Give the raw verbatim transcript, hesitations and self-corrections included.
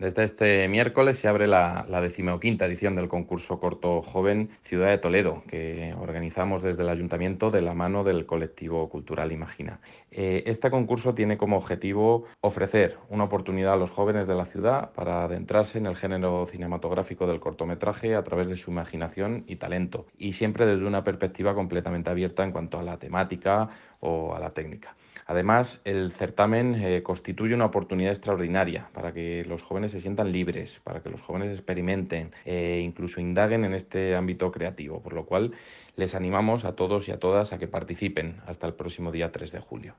Desde este miércoles se abre la, la decimoquinta edición del concurso corto joven Ciudad de Toledo, que organizamos desde el Ayuntamiento de la mano del colectivo cultural Imagina. Eh, este concurso tiene como objetivo ofrecer una oportunidad a los jóvenes de la ciudad para adentrarse en el género cinematográfico del cortometraje a través de su imaginación y talento, y siempre desde una perspectiva completamente abierta en cuanto a la temática o a la técnica. Además, el certamen eh, constituye una oportunidad extraordinaria para que los jóvenes se sientan libres, para que los jóvenes experimenten e incluso indaguen en este ámbito creativo, por lo cual les animamos a todos y a todas a que participen hasta el próximo día tres de julio.